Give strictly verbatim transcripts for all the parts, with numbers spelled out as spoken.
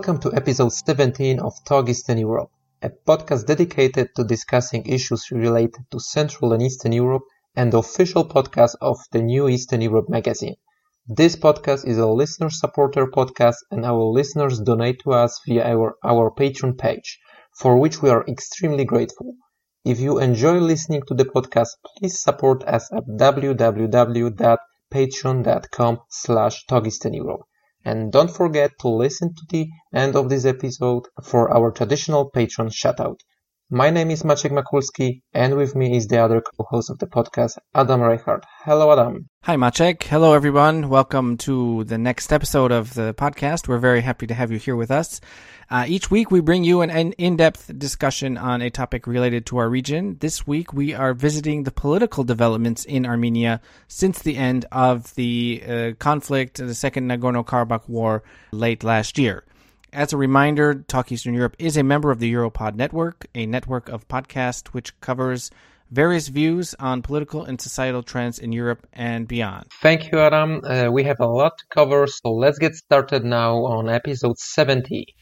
Welcome to episode seventeen of Talk Eastern Europe, a podcast dedicated to discussing issues related to Central and Eastern Europe and the official podcast of the New Eastern Europe magazine. This podcast is a listener-supporter podcast and our listeners donate to us via our, our Patreon page, for which we are extremely grateful. If you enjoy listening to the podcast, please support us at www.patreon.com slash talkeasterneurope. And don't forget to listen to the end of this episode for our traditional Patreon shoutout. My name is Maciek Makulski, and with me is the other co-host of the podcast, Adam Reichert. Hello, Adam. Hi, Maciek. Hello, everyone. Welcome to the next episode of the podcast. We're very happy to have you here with us. Uh, each week, we bring you an, an in-depth discussion on a topic related to our region. This week, we are visiting the political developments in Armenia since the end of the uh, conflict, the Second Nagorno-Karabakh War, late last year. As a reminder, Talk Eastern Europe is a member of the Europod Network, a network of podcasts which covers various views on political and societal trends in Europe and beyond. Thank you, Adam. Uh, we have a lot to cover, so let's get started now on episode seventy.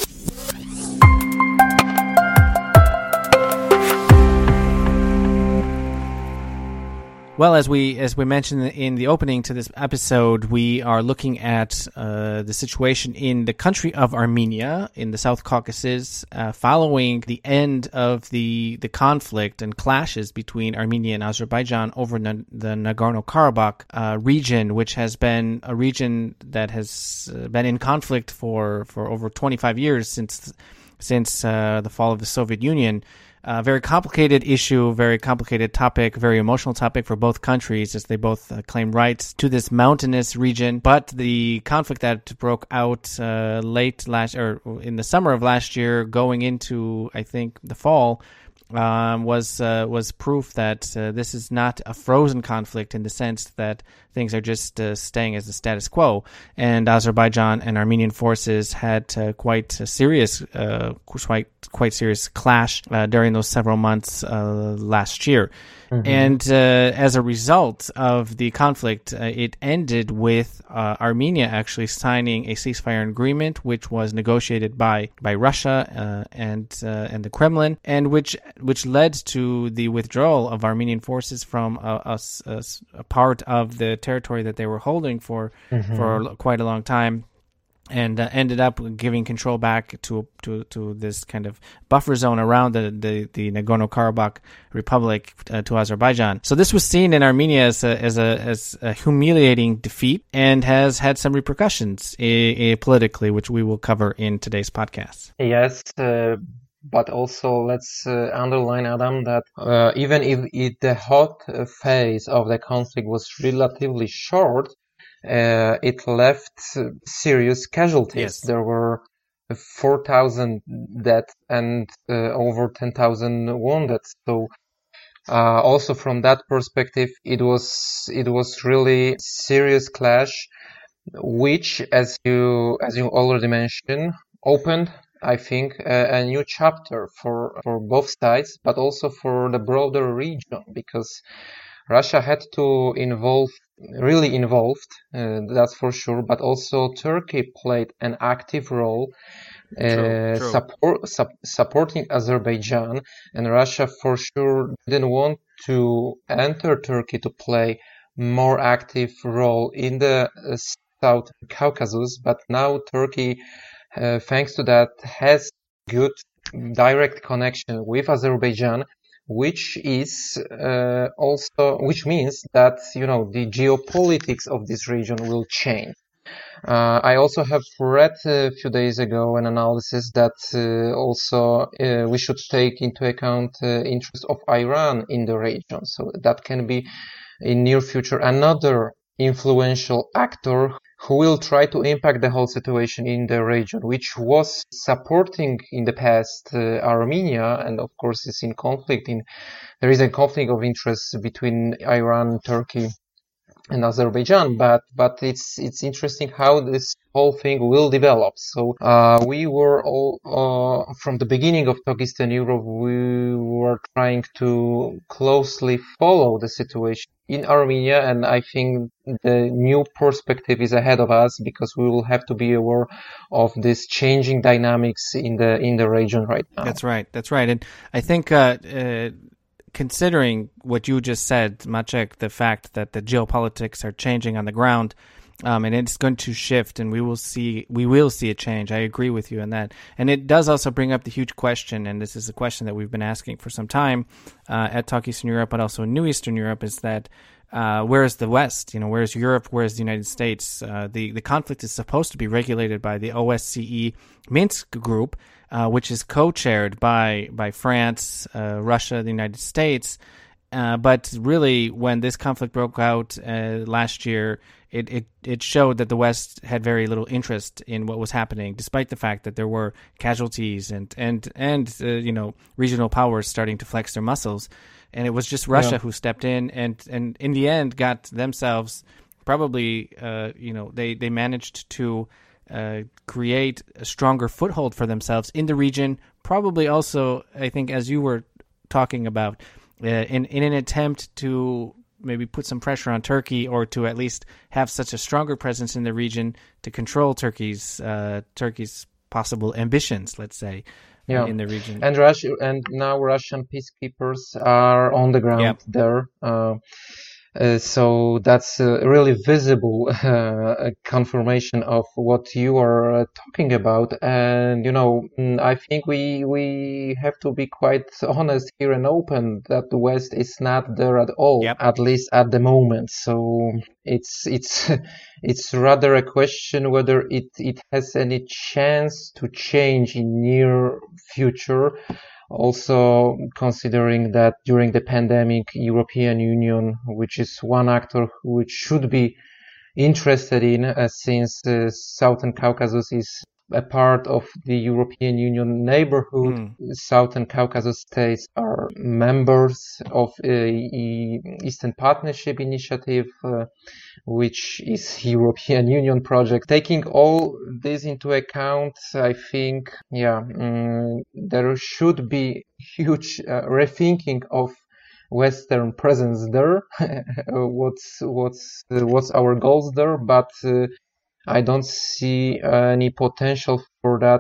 Well, as we as we mentioned in the opening to this episode, we are looking at uh, the situation in the country of Armenia in the South Caucasus uh, following the end of the the conflict and clashes between Armenia and Azerbaijan over na- the Nagorno-Karabakh uh, region, which has been a region that has uh, been in conflict for, for over twenty-five years since since uh, the fall of the Soviet Union. A uh, very complicated issue, very complicated topic, very emotional topic for both countries as they both uh, claim rights to this mountainous region. But the conflict that broke out uh, late last, or in the summer of last year, going into, I think, the fall, um, was uh, was proof that uh, this is not a frozen conflict in the sense that things are just uh, staying as the status quo. And Azerbaijan and Armenian forces had uh, quite a serious, uh, quite quite serious clash uh, during those several months uh, last year. Mm-hmm. And uh, as a result of the conflict, uh, it ended with uh, Armenia actually signing a ceasefire agreement, which was negotiated by by Russia uh, and uh, and the Kremlin, and which which led to the withdrawal of Armenian forces from a, a, a, a part of the territory that they were holding for mm-hmm. for quite a long time. And uh, ended up giving control back to to to this kind of buffer zone around the the, the Nagorno-Karabakh Republic uh, to Azerbaijan. So this was seen in Armenia as a as a as a humiliating defeat and has had some repercussions uh, uh, politically, which we will cover in today's podcast. Yes. Uh... But also, let's uh, underline, Adam, that uh, even if it, the hot phase of the conflict was relatively short, uh, it left serious casualties. Yes. There were four thousand dead and uh, over ten thousand wounded. So, uh, also from that perspective, it was it was really serious clash, which, as you as you already mentioned, opened, I think, a, a new chapter for, for both sides, but also for the broader region, because Russia had to involve, really involved, uh, that's for sure, but also Turkey played an active role uh, true, true. Support, su- supporting Azerbaijan, and Russia for sure didn't want to enter Turkey to play more active role in the uh, South Caucasus, but now Turkey, Uh, thanks to that, has good direct connection with Azerbaijan, which is uh, also, which means that, you know, the geopolitics of this region will change. Uh, I also have read a few days ago an analysis that uh, also uh, we should take into account the uh, interest of Iran in the region. So that can be in near future another influential actor who will try to impact the whole situation in the region, which was supporting in the past uh, Armenia, and of course is in conflict. In there is a conflict of interest between Iran and Turkey and Azerbaijan, but but it's it's interesting how this whole thing will develop. So uh, we were all uh, from the beginning of Talk Eastern Europe, we were trying to closely follow the situation in Armenia, and I think the new perspective is ahead of us because we will have to be aware of this changing dynamics in the in the region right now. That's right. That's right, and I think. Uh, uh... Considering what you just said, Maciek, the fact that the geopolitics are changing on the ground, um, and it's going to shift, and we will see we will see a change. I agree with you on that, and it does also bring up the huge question, and this is a question that we've been asking for some time uh, at Talk Eastern Europe, but also in New Eastern Europe, is that uh, where is the West? You know, where is Europe? Where is the United States? Uh, the the conflict is supposed to be regulated by the O S C E Minsk group. Uh, which is co-chaired by by France, uh, Russia, the United States. Uh, but really, when this conflict broke out uh, last year, it, it, it showed that the West had very little interest in what was happening, despite the fact that there were casualties and and and uh, you know regional powers starting to flex their muscles. And it was just Russia yeah. who stepped in and and in the end got themselves probably uh, you know they they managed to. Uh, create a stronger foothold for themselves in the region, probably also, I think, as you were talking about, uh, in, in an attempt to maybe put some pressure on Turkey or to at least have such a stronger presence in the region to control Turkey's uh, Turkey's possible ambitions, let's say, yeah. in the region. And Russia, and now Russian peacekeepers are on the ground yep. there. Uh, Uh, so that's uh, really visible uh, confirmation of what you are uh, talking about. And, you know, I think we we have to be quite honest here and open that the West is not there at all, yep. at least at the moment. So it's it's it's rather a question whether it, it has any chance to change in near future. Also considering that during the pandemic, European Union, which is one actor which should be interested in, uh, since uh, Southern Caucasus is a part of the European Union neighborhood. Mm. Southern Caucasus states are members of uh, Eastern Partnership Initiative, uh, which is European Union project. Taking all this into account, I think, yeah, um, there should be huge uh, rethinking of Western presence there. what's what's uh, what's our goals there? But uh, I don't see any potential for that.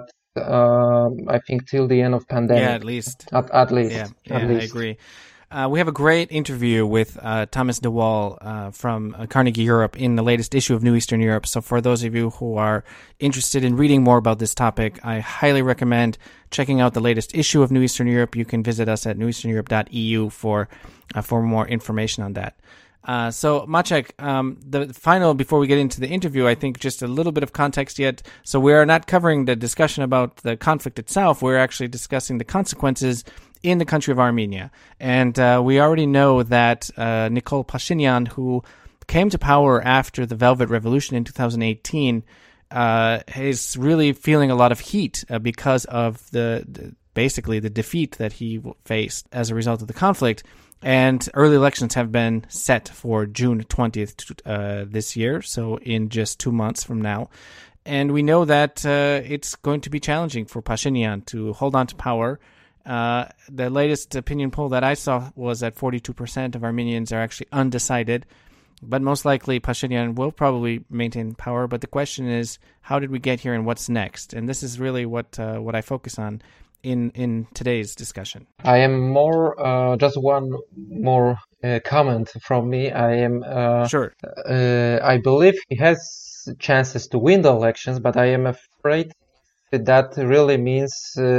Uh, I think till the end of pandemic. Yeah, at least. At, at least. Yeah, at yeah least. I agree. Uh, we have a great interview with uh, Thomas de Waal uh, from uh, Carnegie Europe in the latest issue of New Eastern Europe. So for those of you who are interested in reading more about this topic, I highly recommend checking out the latest issue of New Eastern Europe. You can visit us at new eastern europe dot e u for uh, for more information on that. Uh, so, Maciek, um, the final, before we get into the interview, I think just a little bit of context yet. So we are not covering the discussion about the conflict itself. We're actually discussing the consequences in the country of Armenia. And uh, we already know that uh, Nikol Pashinyan, who came to power after the Velvet Revolution in two thousand eighteen, uh, is really feeling a lot of heat uh, because of the, the basically the defeat that he faced as a result of the conflict. And early elections have been set for June twentieth uh, this year, so in just two months from now. And we know that uh, it's going to be challenging for Pashinyan to hold on to power. Uh, the latest opinion poll that I saw was that forty-two percent of Armenians are actually undecided. But most likely Pashinyan will probably maintain power. But the question is, how did we get here and what's next? And this is really what uh, what I focus on in in today's discussion. I am more uh, just one more uh, comment from me. I am uh, sure. Uh, I believe he has chances to win the elections, but I am afraid that really means uh,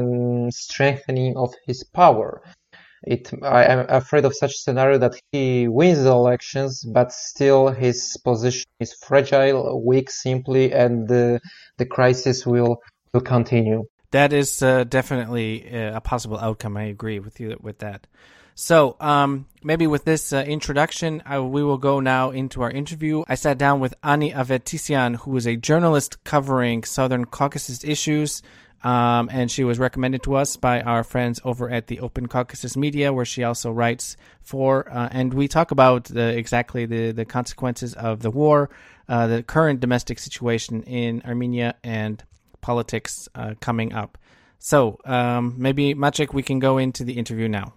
a strengthening of his power. It I am afraid of such scenario that he wins the elections, but still his position is fragile, weak, simply, and uh, the crisis will will continue. That is uh, definitely a possible outcome. I agree with you with that. So um, maybe with this uh, introduction, I, we will go now into our interview. I sat down with Ani Avetissian, who is a journalist covering Southern Caucasus issues, um, and she was recommended to us by our friends over at the Open Caucasus Media, where she also writes for. Uh, and we talk about the, exactly the, the consequences of the war, uh, the current domestic situation in Armenia, and politics uh, coming up. So um, maybe, Maciek, we can go into the interview now.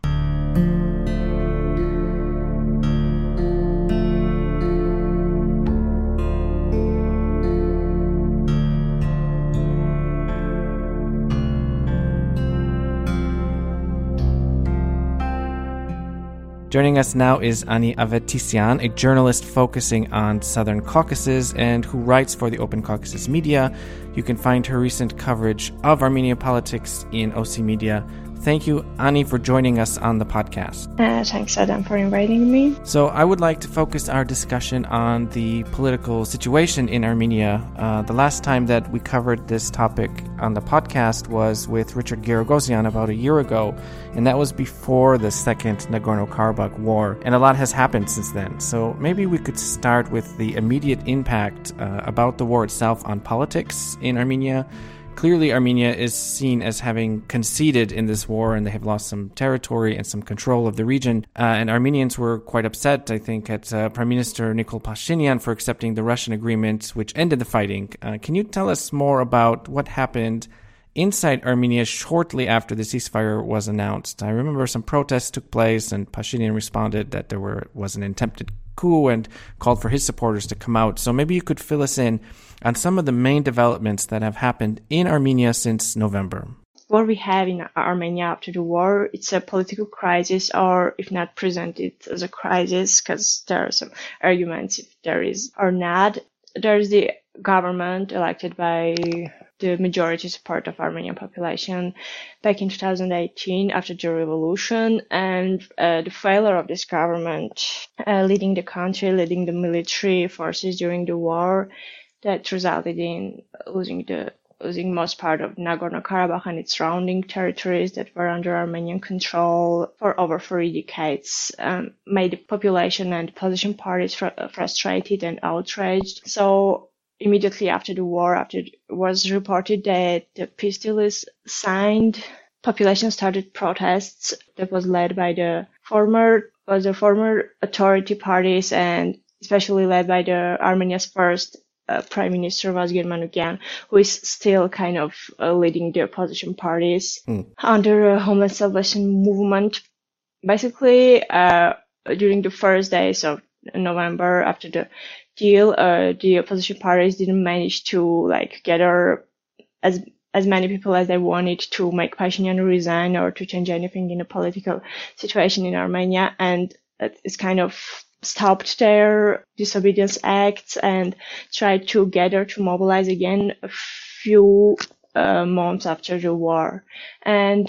Joining us now is Ani Avetissian, a journalist focusing on Southern Caucasus and who writes for the Open Caucasus Media. You can find her recent coverage of Armenian politics in O C Media. Thank you, Ani, for joining us on the podcast. Uh, thanks, Adam, for inviting me. So I would like to focus our discussion on the political situation in Armenia. Uh, the last time that we covered this topic on the podcast was with Richard Garagosian about a year ago, and that was before the second Nagorno-Karabakh war, and a lot has happened since then. So maybe we could start with the immediate impact uh, about the war itself on politics in Armenia. Clearly, Armenia is seen as having conceded in this war, and they have lost some territory and some control of the region. Uh, and Armenians were quite upset, I think, at uh, Prime Minister Nikol Pashinyan for accepting the Russian agreement, which ended the fighting. Uh, can you tell us more about what happened inside Armenia shortly after the ceasefire was announced? I remember some protests took place, and Pashinyan responded that there were was an attempted coup and called for his supporters to come out. So maybe you could fill us in on some of the main developments that have happened in Armenia since November. What we have in Armenia after the war, it's a political crisis, or if not presented as a crisis, because there are some arguments if there is or not. There is the government elected by the majority support of Armenian population back in two thousand eighteen after the revolution, and uh, the failure of this government uh, leading the country, leading the military forces during the war, that resulted in losing the losing most part of Nagorno-Karabakh and its surrounding territories that were under Armenian control for over three decades, um, made the population and opposition parties fr- frustrated and outraged. So immediately after the war, after it was reported that the peace deal is signed, population started protests that was led by the former was the former authority parties, and especially led by the Armenia's first Uh, Prime Minister Vazgen Manukyan, who is still kind of uh, leading the opposition parties mm. under a Homeland Salvation movement. Basically, uh, during the first days of November after the deal, uh, the opposition parties didn't manage to like gather as as many people as they wanted to make Pashinyan resign or to change anything in the political situation in Armenia, and it's kind of stopped their disobedience acts and tried to gather to mobilize again a few uh, months after the war. And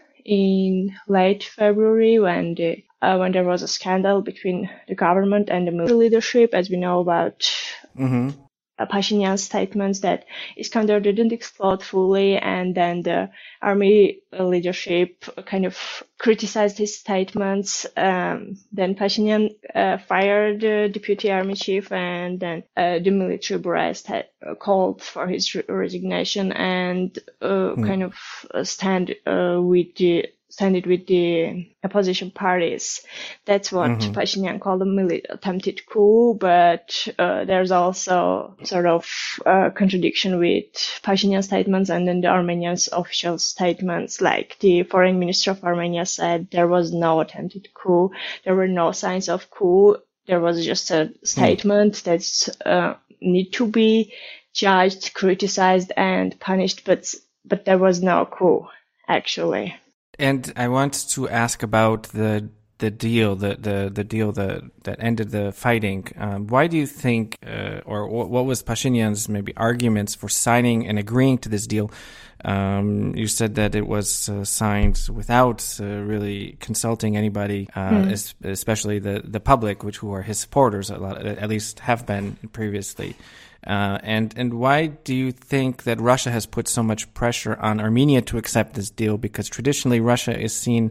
in late February, when the uh, when there was a scandal between the government and the military leadership, as we know about mm-hmm. uh, Pashinyan's statements that Iskander didn't explode fully, and then the army leadership kind of criticized his statements. Um, then Pashinyan uh, fired the deputy army chief, and then uh, the military brass had uh, called for his re- resignation and uh, mm. kind of uh, stand uh, with the standed with the opposition parties. That's what mm-hmm. Pashinyan called a mili- attempted coup, but uh, there's also sort of uh, contradiction with Pashinyan's statements and then the Armenians' official statements. Like the foreign minister of Armenia said there was no attempted coup, there were no signs of coup, there was just a statement mm. that uh, need to be judged, criticized, and punished, but but there was no coup, actually. And I want to ask about the the deal, the the, the deal that, that ended the fighting. Um, why do you think, uh, or what was Pashinyan's maybe arguments for signing and agreeing to this deal? Um, you said that it was uh, signed without uh, really consulting anybody, uh, mm. es- especially the, the public, which who are his supporters, a lot, at least have been previously. Uh, and, and why do you think that Russia has put so much pressure on Armenia to accept this deal? Because traditionally Russia is seen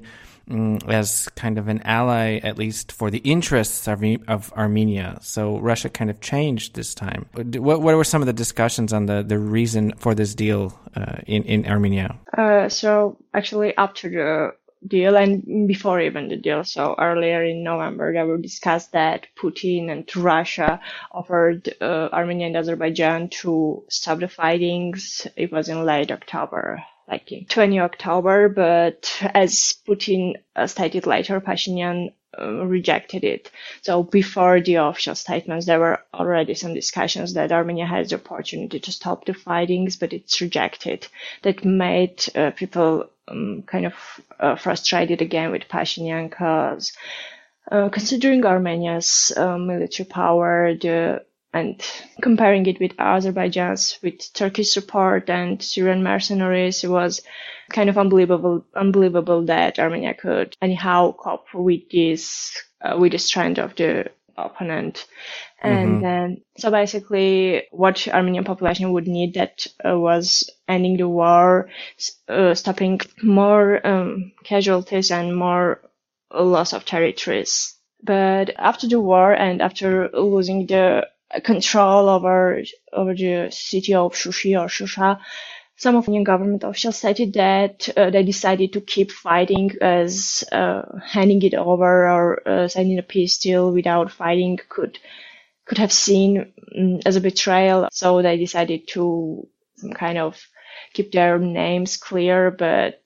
mm, as kind of an ally, at least for the interests of, of Armenia. So Russia kind of changed this time. What, what were some of the discussions on the, the reason for this deal uh, in, in Armenia? Uh, so actually after the deal and before even the deal, so earlier in November, they were discussed that Putin and Russia offered uh, Armenia and Azerbaijan to stop the fightings. It was in late October, like in twentieth of October, but as Putin uh, stated later, Pashinyan uh, rejected it. So before the official statements, there were already some discussions that Armenia has the opportunity to stop the fightings, but it's rejected. That made uh, people um, kind of uh, frustrated again with Pashinyan because uh, considering Armenia's uh, military power, the and comparing it with Azerbaijan's, with Turkish support and Syrian mercenaries, it was kind of unbelievable, unbelievable that Armenia could anyhow cope with this, uh, with the strength of the opponent. And Mm-hmm. then, so basically, what Armenian population would need that uh, was ending the war, uh, stopping more um, casualties and more loss of territories. But after the war and after losing the control over over the city of Shushi or Shusha, some of the Armenian government officials stated that uh, they decided to keep fighting as uh, handing it over or uh, signing a peace deal without fighting could could have seen um, as a betrayal. So they decided to some kind of keep their names clear, but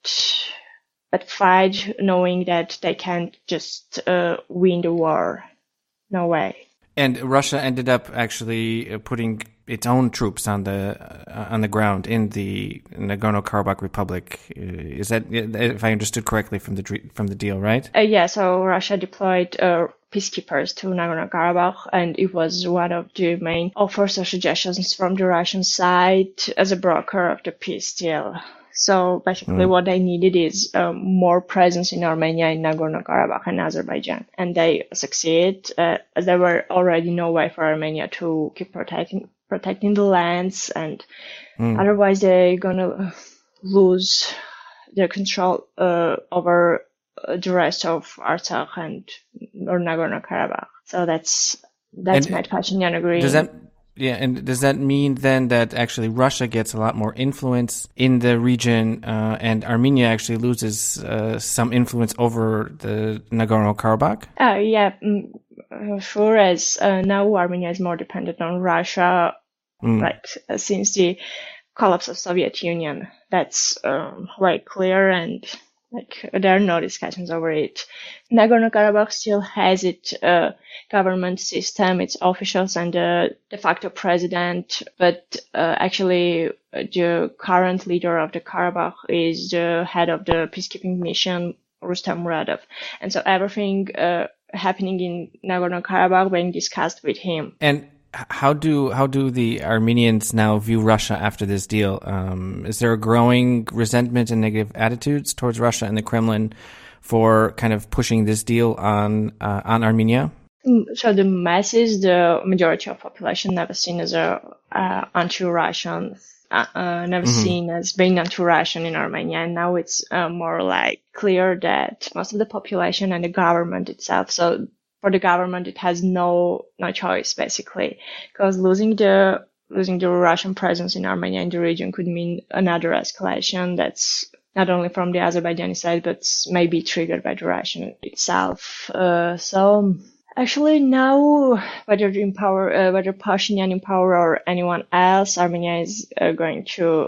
but fight knowing that they can't just uh, win the war. No way. And Russia ended up actually putting its own troops on the uh, on the ground in the Nagorno-Karabakh Republic. Is that, if I understood correctly from the from the deal, right? Uh, yeah. So Russia deployed uh, peacekeepers to Nagorno-Karabakh, and it was one of the main offers or suggestions from the Russian side as a broker of the peace deal. So basically, mm. what they needed is um, more presence in Armenia, in Nagorno-Karabakh, and Azerbaijan, and they succeed. Uh, as there were already no way for Armenia to keep protecting protecting the lands, and mm. otherwise they're gonna lose their control uh, over the rest of Artsakh and or Nagorno-Karabakh. So that's that's my Pashinyan agree. Does that Yeah, and does that mean then that actually Russia gets a lot more influence in the region, uh, and Armenia actually loses uh, some influence over the Nagorno-Karabakh? Uh, yeah, mm, sure. As uh, now Armenia is more dependent on Russia, mm. like uh, since the collapse of Soviet Union. That's um, very clear, and like there are no discussions over it. Nagorno-Karabakh still has its uh, government system, its officials, and the de facto president. But uh, actually, the current leader of the Karabakh is the head of the peacekeeping mission, Rustam Muradov. And so everything uh, happening in Nagorno-Karabakh being discussed with him. And How do how do the Armenians now view Russia after this deal? Um, is there a growing resentment and negative attitudes towards Russia and the Kremlin for kind of pushing this deal on uh, on Armenia? So the masses, the majority of population, never seen as a uh, anti-Russian, uh, uh, never mm-hmm. seen as being anti-Russian in Armenia. And now it's uh, more like clear that most of the population and the government itself. So for the government, it has no no choice basically, because losing the losing the Russian presence in Armenia in the region could mean another escalation. That's not only from the Azerbaijani side, but maybe triggered by the Russian itself. Uh, so actually now, whether in power, uh, whether Pashinyan in power or anyone else, Armenia is uh, going to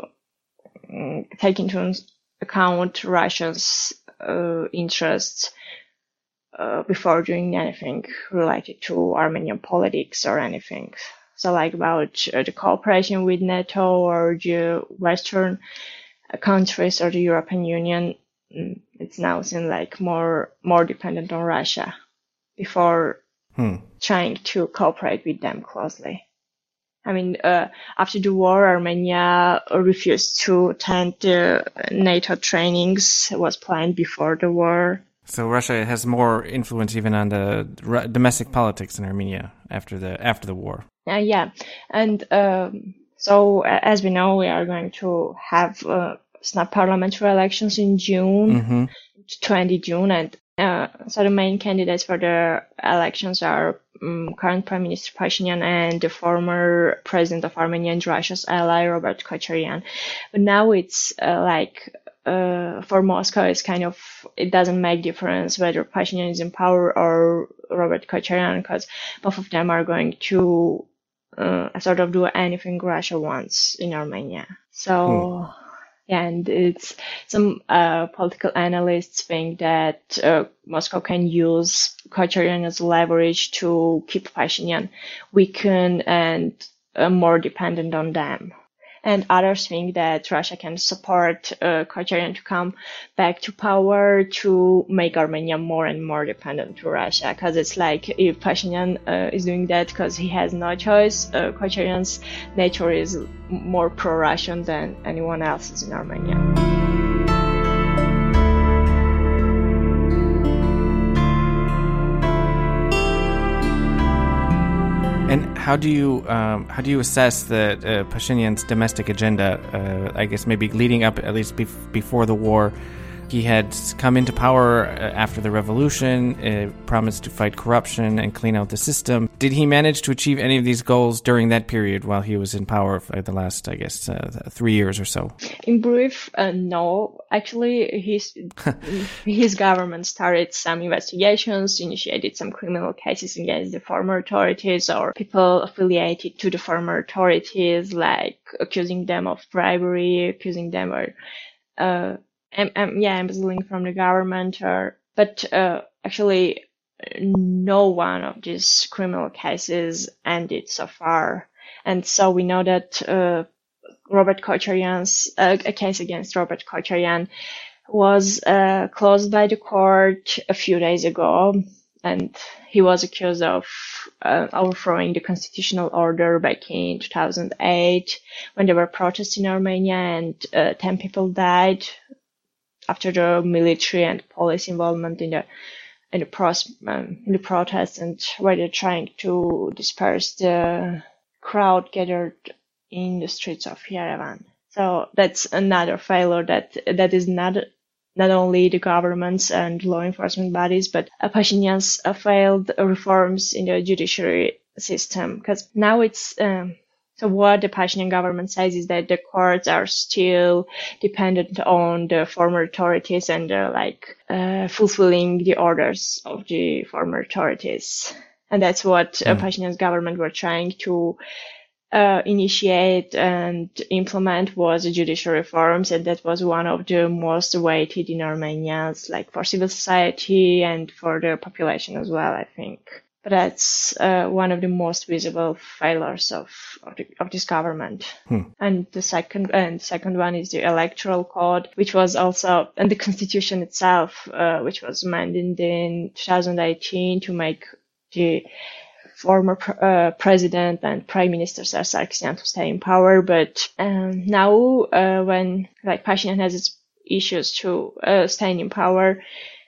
um, take into account Russia's uh, interests Uh, before doing anything related to Armenian politics or anything. So like about uh, the cooperation with NATO or the Western uh, countries or the European Union, it's now seen like more more dependent on Russia before hmm. trying to cooperate with them closely. I mean, uh, after the war, Armenia refused to attend the NATO trainings. It was planned before the war. So Russia has more influence even on the r- domestic politics in Armenia after the after the war. Uh, yeah, and um, so uh, as we know, we are going to have uh, snap parliamentary elections in June, mm-hmm. in twentieth of June, and uh, so the main candidates for the elections are um, current Prime Minister Pashinyan and the former President of Armenia and Russia's ally, Robert Kocharyan. But now it's uh, like uh, for Moscow, it's kind of, it doesn't make difference whether Pashinyan is in power or Robert Kocharyan, because both of them are going to uh, sort of do anything Russia wants in Armenia. So. Hmm. Yeah, and it's some uh, political analysts think that uh, Moscow can use Kocharyan as leverage to keep Pashinyan weakened and uh, more dependent on them. And others think that Russia can support uh, Kocharyan to come back to power to make Armenia more and more dependent to Russia. Because it's like if Pashinyan uh, is doing that because he has no choice, uh, Kocharyan's nature is more pro-Russian than anyone else's in Armenia. And how do you um, how do you assess the uh, Pashinyan's domestic agenda? Uh, I guess maybe leading up, at least bef- before the war, he had come into power after the revolution, uh, promised to fight corruption and clean out the system. Did he manage to achieve any of these goals during that period while he was in power for the last, I guess, uh, three years or so? In brief, uh, no. Actually, his his government started some investigations, initiated some criminal cases against the former authorities or people affiliated to the former authorities, like accusing them of bribery, accusing them of uh, Um, um, yeah, embezzling from the government, or but uh, actually, no one of these criminal cases ended so far, and so we know that uh, Robert Kocharyan's uh, a case against Robert Kocharyan was uh, closed by the court a few days ago, and he was accused of uh, overthrowing the constitutional order back in two thousand eight when there were protests in Armenia, and uh, ten people died after the military and police involvement in the in the, pros, um, in the protests, and where they're trying to disperse the crowd gathered in the streets of Yerevan. So that's another failure that that is not not only the governments and law enforcement bodies, but Pashinyan's uh, failed reforms in the judiciary system. Because now it's um, So what the Pashinyan government says is that the courts are still dependent on the former authorities and uh, like uh, fulfilling the orders of the former authorities. And that's what uh, Pashinyan's government were trying to uh, initiate and implement was the judicial reforms. And that was one of the most awaited in Armenia, like for civil society and for the population as well, I think. But that's uh, one of the most visible failures of of, the, of this government. Hmm. And the second and second one is the electoral code, which was also, and the constitution itself, uh, which was amended in two thousand eighteen to make the former uh, president and prime minister Ser Sargsyan to stay in power. But um, now, uh, when like Pashinyan has its issues to uh, staying in power,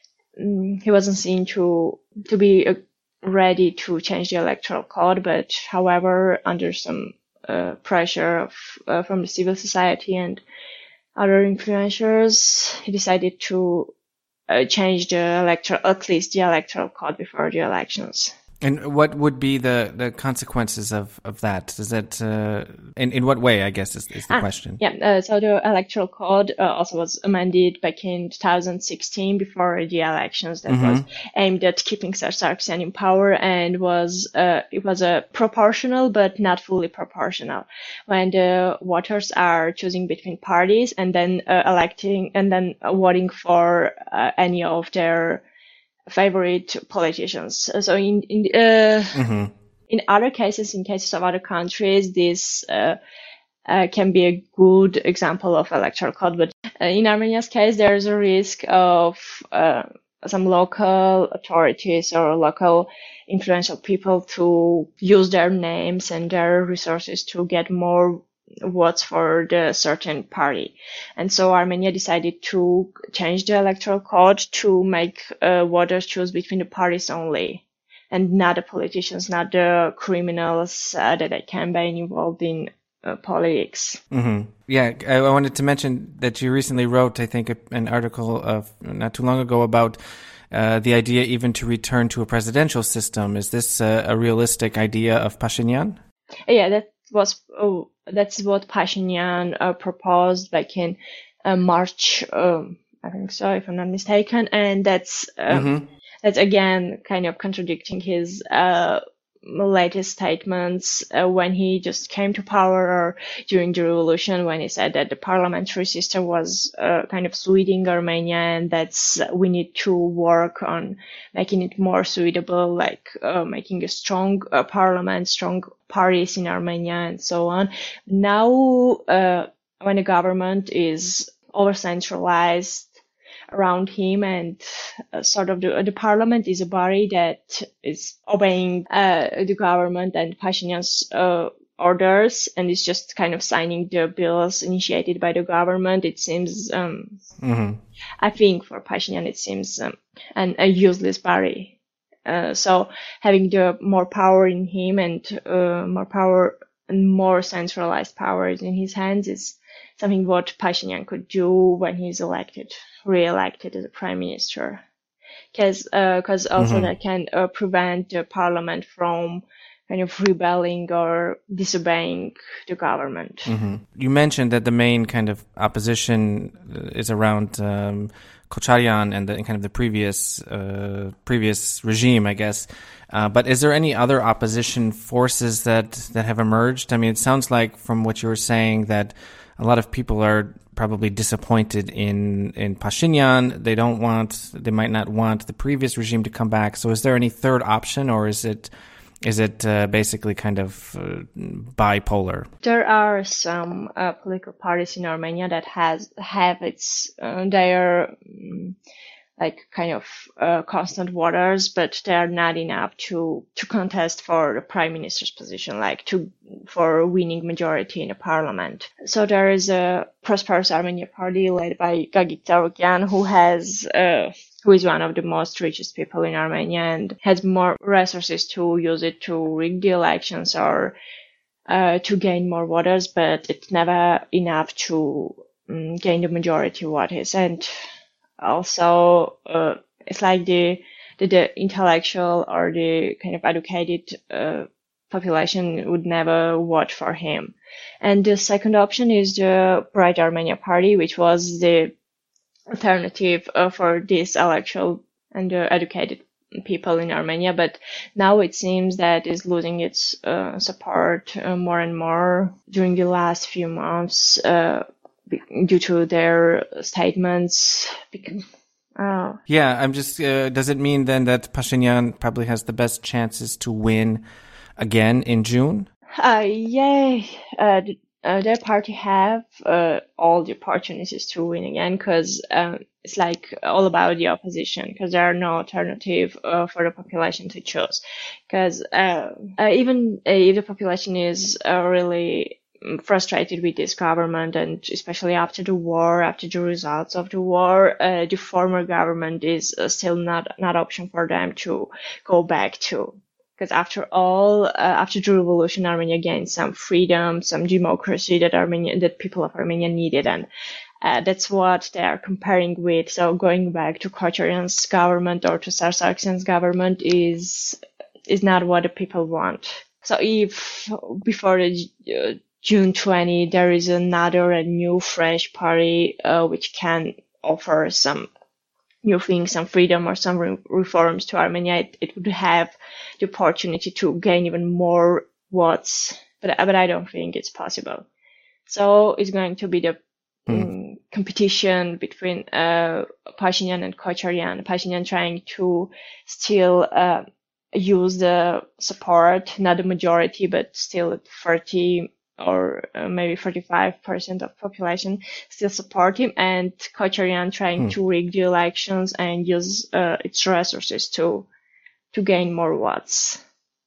um, he wasn't seen to to be a ready to change the electoral code, but however, under some uh, pressure of, uh, from the civil society and other influencers, he decided to uh, change the electoral, at least the electoral code before the elections. And what would be the, the consequences of, of that? Does that uh, in in what way? I guess is, is the ah, question. Yeah. Uh, so the electoral code uh, also was amended back in two thousand sixteen before the elections. That mm-hmm. was aimed at keeping Ser Sargsyan in power, and was uh, it was a proportional but not fully proportional. When the voters are choosing between parties and then uh, electing and then voting for uh, any of their favorite politicians. So in in uh, mm-hmm. in other cases, in cases of other countries, this uh, uh, can be a good example of electoral code. But uh, in Armenia's case, there is a risk of uh, some local authorities or local influential people to use their names and their resources to get more votes for the certain party. And so Armenia decided to change the electoral code to make uh, voters choose between the parties only, and not the politicians, not the criminals uh, that they can be involved in uh, politics. Mm-hmm. Yeah, I, I wanted to mention that you recently wrote, I think, an article of not too long ago about uh, the idea even to return to a presidential system. Is this uh, a realistic idea of Pashinyan? Yeah, that was oh, that's what Pashinyan uh, proposed back in uh, March. Um, I think so, if I'm not mistaken, and that's um, mm-hmm. that's again kind of contradicting his uh, latest statements uh, when he just came to power, or during the revolution when he said that the parliamentary system was uh, kind of suiting Armenia, and that's uh, we need to work on making it more suitable, like uh, making a strong uh, parliament, strong parties in Armenia, and so on. Now, uh, when the government is over centralized around him, and uh, sort of the, the parliament is a body that is obeying uh, the government and Pashinyan's uh, orders, and is just kind of signing the bills initiated by the government. It seems, um, mm-hmm. I think for Pashinyan, it seems um, an, a useless body. Uh, so having the more power in him, and uh, more power and more centralized powers in his hands is something what Pashinyan could do when he's elected, re-elected as a prime minister. Because uh, cause also mm-hmm. that can uh, prevent the parliament from kind of rebelling or disobeying the government. Mm-hmm. You mentioned that the main kind of opposition is around um, Kocharyan and the and kind of the previous uh, previous regime, I guess. Uh, but is there any other opposition forces that, that have emerged? I mean, it sounds like from what you were saying that a lot of people are probably disappointed in, in Pashinyan. They don't want, they might not want the previous regime to come back. So is there any third option, or is it, is it uh, basically kind of uh, bipolar? There are some uh, political parties in Armenia that has, have its, uh, their, um, like kind of uh, constant voters, but they are not enough to to contest for the prime minister's position, like to for a winning majority in the parliament. So there is a Prosperous Armenia party led by Gagik Tsarukyan, who has uh, who is one of the most richest people in Armenia and has more resources to use it to rig the elections or uh, to gain more voters, but it's never enough to um, gain the majority voters. And also, uh, it's like the, the, the intellectual or the kind of educated, uh, population would never vote for him. And the second option is the Bright Armenia Party, which was the alternative uh, for this intellectual and uh, educated people in Armenia. But now it seems that is losing its, uh, support uh, more and more during the last few months, uh, due to their statements. Uh, yeah, I'm just, uh, does it mean then that Pashinyan probably has the best chances to win again in June? Uh, yeah, uh, uh, their party have uh, all the opportunities to win again, because um, it's like all about the opposition, because there are no alternative uh, for the population to choose. Because uh, uh, even uh, if the population is uh, really frustrated with this government, and especially after the war, after the results of the war, uh, the former government is uh, still not not option for them to go back to. Because after all, uh, after the revolution, Armenia gained some freedom, some democracy that Armenia, that people of Armenia needed, and uh, that's what they are comparing with. So going back to Kocharyan's government or to Sar Sargsyan's government is is not what the people want. So if before the uh, June twentieth, there is another a new fresh party uh, which can offer some new things, some freedom or some re- reforms to Armenia, it, it would have the opportunity to gain even more votes. But but I don't think it's possible. So it's going to be the mm. um, competition between uh, Pashinyan and Kocharyan. Pashinyan trying to still uh, use the support, not the majority, but still at thirty or uh, maybe forty-five percent of population still support him, and Kocharyan trying hmm. to rig the elections and use uh, its resources to to gain more votes.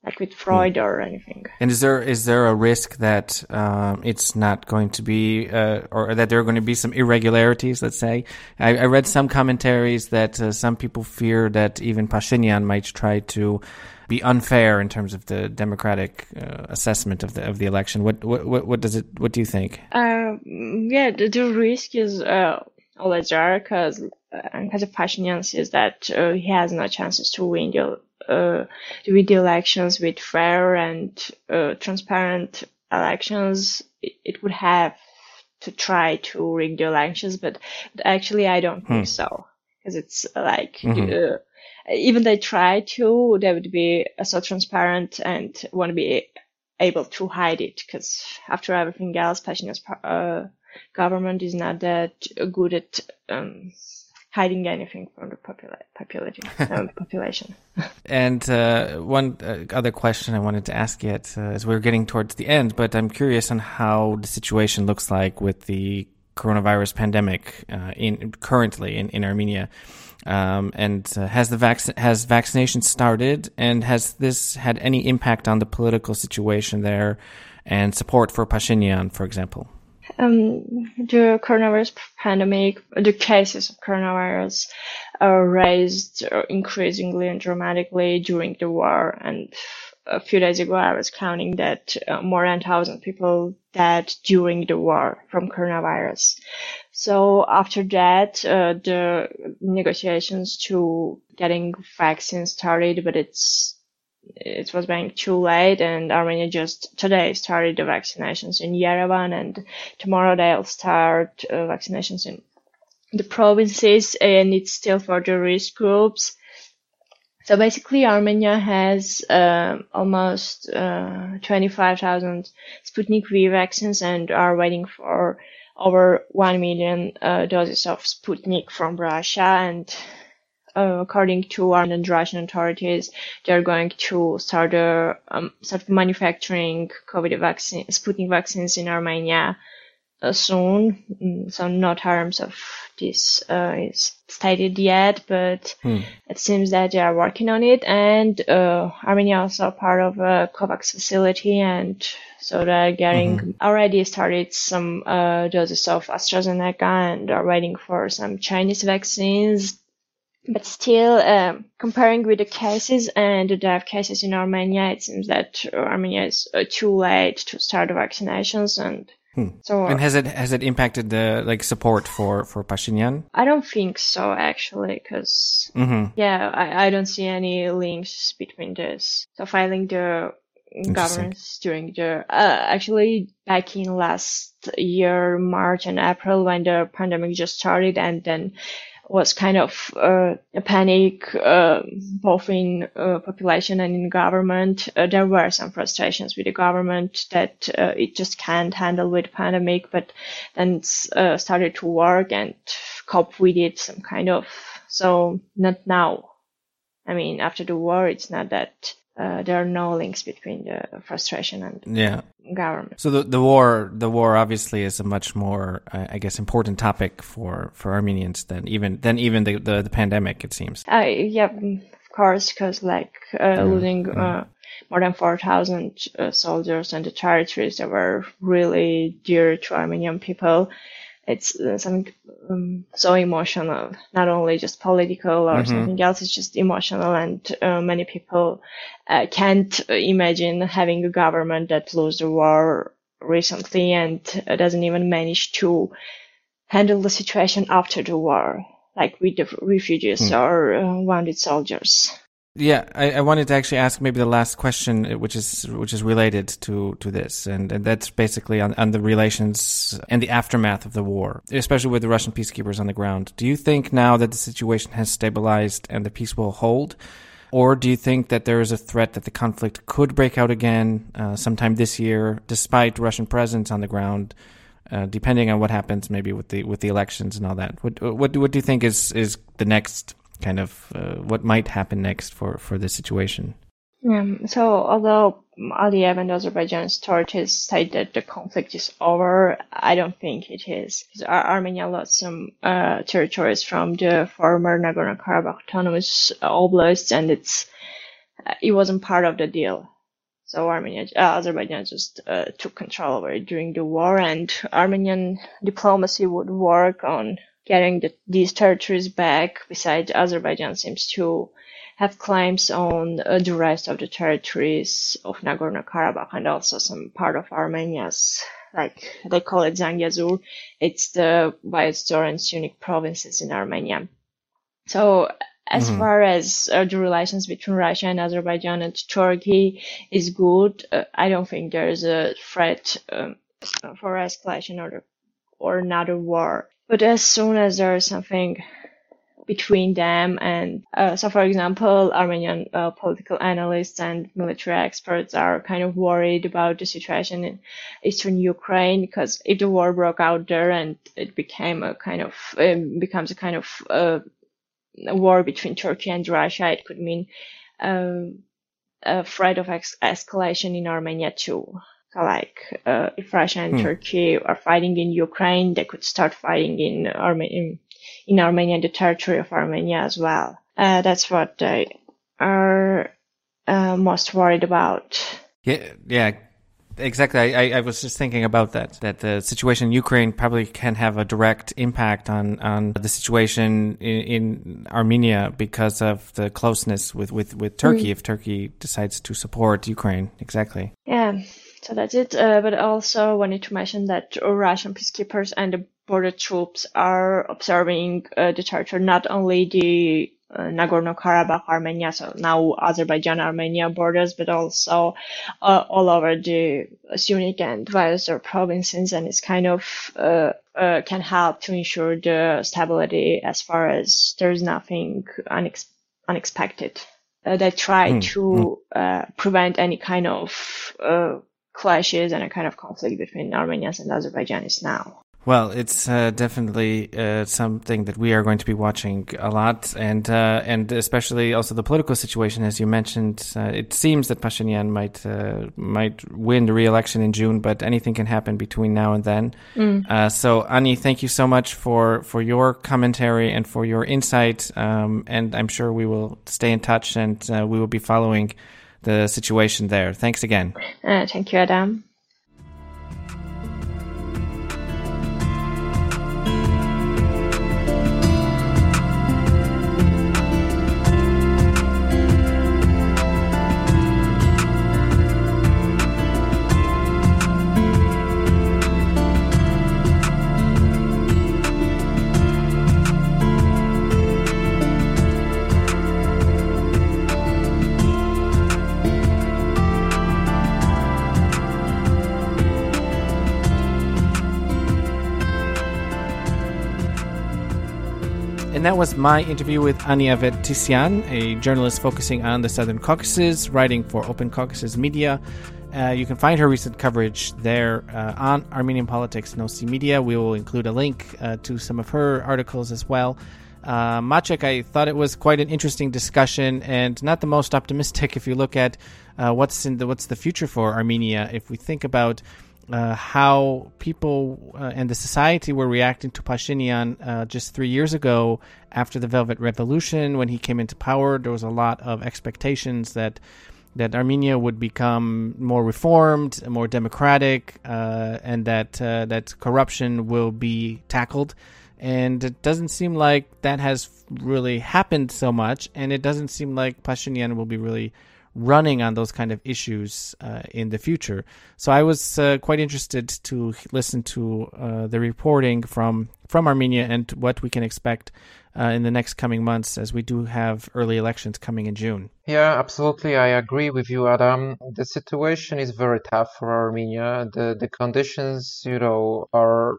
like with Freud or anything. And is there is there a risk that um, it's not going to be, uh, or that there are going to be some irregularities? Let's say I, I read some commentaries that uh, some people fear that even Pashinyan might try to be unfair in terms of the democratic uh, assessment of the of the election. What what what does it? What do you think? Uh, yeah, the, the risk is uh, always there because because Pashinyan says that uh, he has no chances to win the. Uh, to win the elections with fair and uh, transparent elections. It, it would have to try to rig the elections, but, but actually I don't hmm. think so, because it's like mm-hmm. uh, even they try to, they would be uh, so transparent and won't be able to hide it, because after everything else, Pashinyan's uh, government is not that good at um, hiding anything from the popula- population. um, population. And uh, one uh, other question I wanted to ask yet, uh, as we're getting towards the end, but I'm curious on how the situation looks like with the coronavirus pandemic uh, in currently in, in Armenia. Um, and uh, has the vac- has vaccination started, and has this had any impact on the political situation there and support for Pashinyan, for example? Um, the coronavirus pandemic, the cases of coronavirus are raised increasingly and dramatically during the war. And a few days ago, I was counting that uh, more than one thousand people died during the war from coronavirus. So after that, uh, the negotiations to getting vaccines started, but it's it was being too late, and Armenia just today started the vaccinations in Yerevan, and tomorrow they'll start uh, vaccinations in the provinces, and it's still for the risk groups. So basically, Armenia has um, almost uh, twenty-five thousand Sputnik V vaccines and are waiting for over one million uh, doses of Sputnik from Russia. And Uh, according to Armenian Russian authorities, they're going to start uh, um, start manufacturing COVID vaccine, Sputnik vaccines in Armenia uh, soon. So no terms of this uh, is stated yet, but hmm. it seems that they are working on it. And uh, Armenia also part of a COVAX facility, and so they're getting mm-hmm. already started some uh, doses of AstraZeneca and are waiting for some Chinese vaccines. But still, um, comparing with the cases and the death cases in Armenia, it seems that Armenia is uh, too late to start the vaccinations, and hmm. so. And has it has it impacted the like support for for Pashinyan? I don't think so, actually, because mm-hmm. yeah, I, I don't see any links between this. So filing the governance during the uh, actually back in last year, March and April, when the pandemic just started, and then was kind of uh, a panic uh, both in uh, population and in government. Uh, there were some frustrations with the government that uh, it just can't handle with pandemic, but then uh, started to work and cope with it some kind of. So not now. I mean, after the war, it's not that uh, there are no links between the frustration and yeah. government. So the the war, the war obviously is a much more, uh, I guess, important topic for, for Armenians than even than even the, the, the pandemic, it seems. Uh, yeah, of course, because like uh, yeah. losing uh, more than four thousand uh, soldiers and the territories that were really dear to Armenian people. It's uh, something um, so emotional, not only just political or mm-hmm. something else. It's just emotional, and uh, many people uh, can't imagine having a government that lost the war recently and uh, doesn't even manage to handle the situation after the war, like with the refugees mm. or uh, wounded soldiers. Yeah, I, I wanted to actually ask maybe the last question, which is which is related to, to this, and, and that's basically on, on the relations and the aftermath of the war, especially with the Russian peacekeepers on the ground. Do you think now that the situation has stabilized and the peace will hold, or do you think that there is a threat that the conflict could break out again uh, sometime this year, despite Russian presence on the ground, uh, depending on what happens maybe with the with the elections and all that? What what what do you think is is the next kind of uh, what might happen next for, for this situation? Yeah, so although Aliyev and Azerbaijan authorities say that the conflict is over, I don't think it is. Because Armenia lost some uh, territories from the former Nagorno-Karabakh autonomous oblasts, and it's uh, it wasn't part of the deal. So Armenia, uh, Azerbaijan just uh, took control over it during the war, and Armenian diplomacy would work on getting the, these territories back. Besides, Azerbaijan seems to have claims on uh, the rest of the territories of Nagorno-Karabakh and also some part of Armenia's, like they call it Zangezur. It's the Bayezdzor and Syunik provinces in Armenia. So as mm-hmm. far as uh, the relations between Russia and Azerbaijan and Turkey is good, uh, I don't think there's a threat um, for escalation or, or another war. But as soon as there's something between them and, uh, so for example, Armenian uh, political analysts and military experts are kind of worried about the situation in eastern Ukraine, because if the war broke out there and it became a kind of, um, becomes a kind of uh, a war between Turkey and Russia, it could mean um, a threat of ex- escalation in Armenia too. So like, uh, if Russia and hmm. Turkey are fighting in Ukraine, they could start fighting in Armenia, in Armenia, the territory of Armenia as well. Uh, that's what they are uh, most worried about. Yeah, yeah, exactly. I, I was just thinking about that, that the situation in Ukraine probably can have a direct impact on, on the situation in, in Armenia because of the closeness with, with, with Turkey, mm. if Turkey decides to support Ukraine. Exactly. Yeah. So that's it. Uh, but also wanted to mention that Russian peacekeepers and the border troops are observing uh, the territory, not only the uh, Nagorno-Karabakh, Armenia, so now Azerbaijan-Armenia borders, but also uh, all over the Syunik and Bayezdzor provinces, and it's kind of uh, uh, can help to ensure the stability as far as there's nothing unex- unexpected. Uh, they try mm. to uh, prevent any kind of uh, clashes and a kind of conflict between Armenians and Azerbaijanis now. Well, it's uh, definitely uh, something that we are going to be watching a lot, and uh, and especially also the political situation, as you mentioned. Uh, it seems that Pashinyan might uh, might win the re-election in June, but anything can happen between now and then. Mm. Uh, so, Ani, thank you so much for, for your commentary and for your insight, um, and I'm sure we will stay in touch, and uh, we will be following the situation there. Thanks again. Uh, thank you, Adam. And that was my interview with Ani Avetissian, a journalist focusing on the Southern Caucasus, writing for Open Caucasus Media. Uh, you can find her recent coverage there uh, on Armenian Politics and O C Media. We will include a link uh, to some of her articles as well. Uh, Maciek, I thought it was quite an interesting discussion and not the most optimistic if you look at uh, what's in the what's the future for Armenia. If we think about Uh, how people uh, and the society were reacting to Pashinyan uh, just three years ago after the Velvet Revolution. When he came into power, there was a lot of expectations that that Armenia would become more reformed, more democratic, uh, and that uh, that corruption will be tackled. And it doesn't seem like that has really happened so much, and it doesn't seem like Pashinyan will be really running on those kind of issues uh, in the future. So I was uh, quite interested to listen to uh, the reporting from from Armenia and what we can expect uh, in the next coming months, as we do have early elections coming in June. Yeah, absolutely. I agree with you, Adam. The situation is very tough for Armenia. The the conditions, you know, are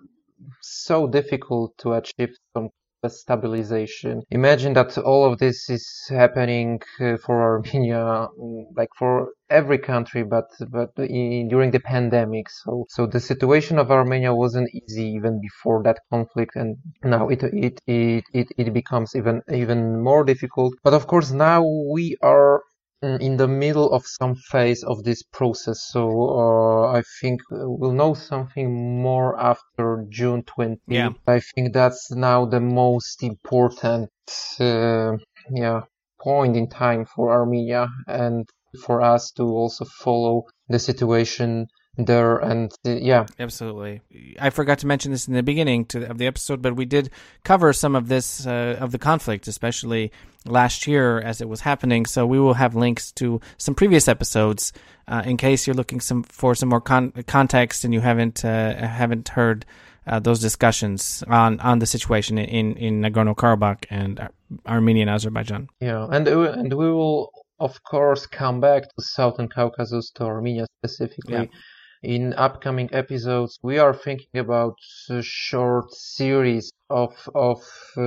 so difficult to achieve some stabilization. Imagine that all of this is happening uh, for Armenia, like for every country, but but in, during the pandemic. So so the situation of Armenia wasn't easy even before that conflict, and now it it it it, it becomes even even more difficult. But of course now we are in the middle of some phase of this process, so uh, I think we'll know something more after June twentieth. Yeah. I think that's now the most important uh, yeah point in time for Armenia, and for us to also follow the situation there. And uh, yeah, absolutely. I forgot to mention this in the beginning to, of the episode, but we did cover some of this uh, of the conflict, especially last year as it was happening. So we will have links to some previous episodes uh, in case you're looking some for some more con- context and you haven't uh, haven't heard uh, those discussions on, on the situation in in Nagorno-Karabakh and Ar- Armenia and Azerbaijan. Yeah, and uh, and we will of course come back to Southern Caucasus, to Armenia specifically. Yeah. In upcoming episodes, we are thinking about a short series of of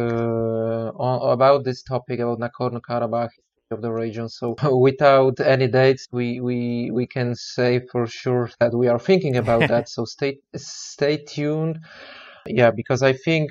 uh, on, about this topic, about Nagorno-Karabakh of the region. So without any dates, we, we we can say for sure that we are thinking about that. So stay stay tuned. Yeah, because I think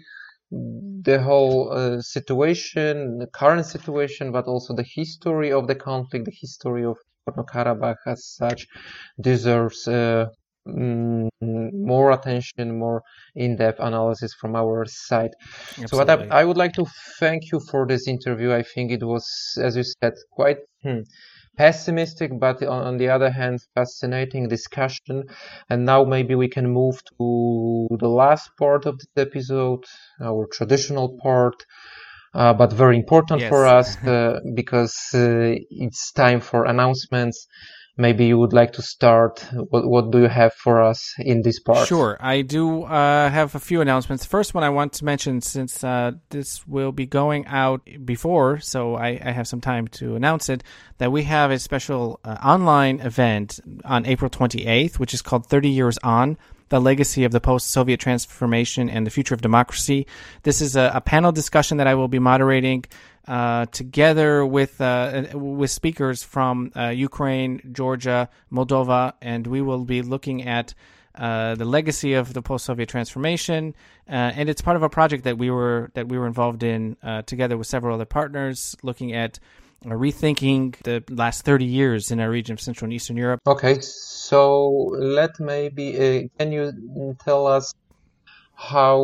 the whole uh, situation, the current situation, but also the history of the conflict, the history of Nagorno-Karabakh as such deserves uh, mm, more attention, more in-depth analysis from our side. Absolutely. So what I, I would like to thank you for this interview. I think it was, as you said, quite hmm, pessimistic, but on, on the other hand, fascinating discussion. And now maybe we can move to the last part of this episode, our traditional part. Uh, but very important yes. for us uh, because uh, it's time for announcements. Maybe you would like to start. What, what do you have for us in this part? Sure. I do uh, have a few announcements. First one I want to mention, since uh, this will be going out before, so I, I have some time to announce it, that we have a special uh, online event on April twenty-eighth, which is called thirty years on, the legacy of the post-Soviet transformation and the future of democracy. This is a, a panel discussion that I will be moderating uh, together with uh, with speakers from uh, Ukraine, Georgia, Moldova, and we will be looking at uh, the legacy of the post-Soviet transformation. Uh, and it's part of a project that we were that we were involved in uh, together with several other partners, looking at Uh, rethinking the last thirty years in our region of Central and Eastern Europe. Okay, so let maybe, uh, can you tell us how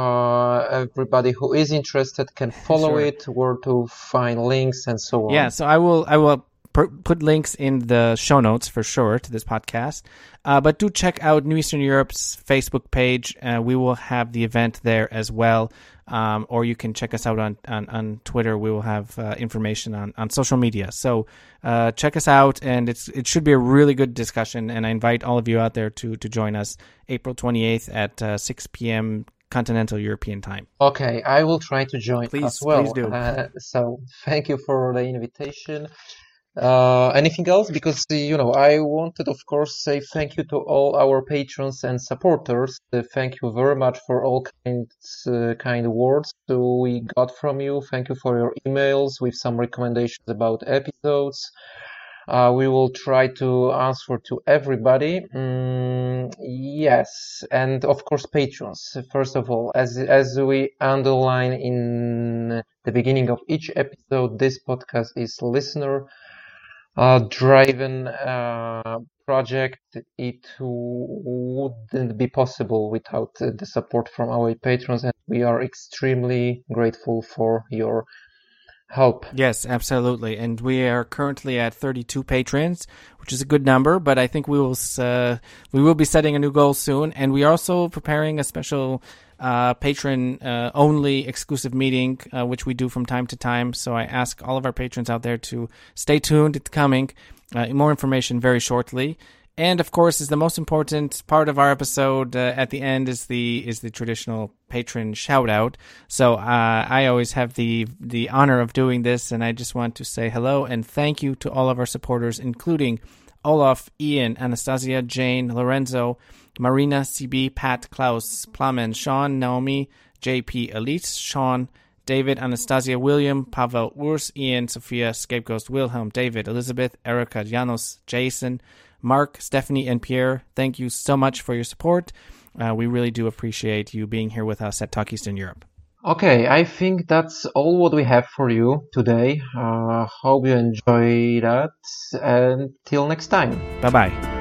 uh, everybody who is interested can follow sure. it, where to find links and so on? Yeah, so I will I will per- put links in the show notes for sure to this podcast. Uh, but do check out New Eastern Europe's Facebook page. Uh, we will have the event there as well. Um, or you can check us out on, on, on Twitter. We will have uh, information on, on social media. So uh, check us out, and it's it should be a really good discussion. And I invite all of you out there to to join us April twenty-eighth at uh, six p.m. Continental European time. Okay, I will try to join please, as well. Please do. Uh, so thank you for the invitation. Uh, anything else? Because, you know, I wanted, of course, say thank you to all our patrons and supporters. Uh, thank you very much for all kinds, uh, kind words we got from you. Thank you for your emails with some recommendations about episodes. Uh, we will try to answer to everybody. Mm, yes, and of course, patrons. First of all, as as we underline in the beginning of each episode, this podcast is listener Uh, driven uh, project. It wouldn't be possible without uh, the support from our patrons, and we are extremely grateful for your help. Yes, absolutely. And we are currently at thirty-two patrons, which is a good number, but I think we will uh, we will be setting a new goal soon, and we are also preparing a special uh, patron uh, only exclusive meeting, uh, which we do from time to time. So I ask all of our patrons out there to stay tuned. It's coming. Uh, more information very shortly. And of course, is the most important part of our episode uh, at the end is the is the traditional patron shout out. So uh, I always have the the honor of doing this, and I just want to say hello and thank you to all of our supporters, including Olaf, Ian, Anastasia, Jane, Lorenzo, Marina, C B, Pat, Klaus, Plamen, Sean, Naomi, J P, Elise, Sean, David, Anastasia, William, Pavel, Urs, Ian, Sophia, Scapegoat, Wilhelm, David, Elizabeth, Erica, Janos, Jason, Mark, Stephanie, and Pierre. Thank you so much for your support. Uh, we really do appreciate you being here with us at Talk Eastern Europe. Okay, I think that's all what we have for you today. Uh, hope you enjoy that. Until next time. Bye-bye.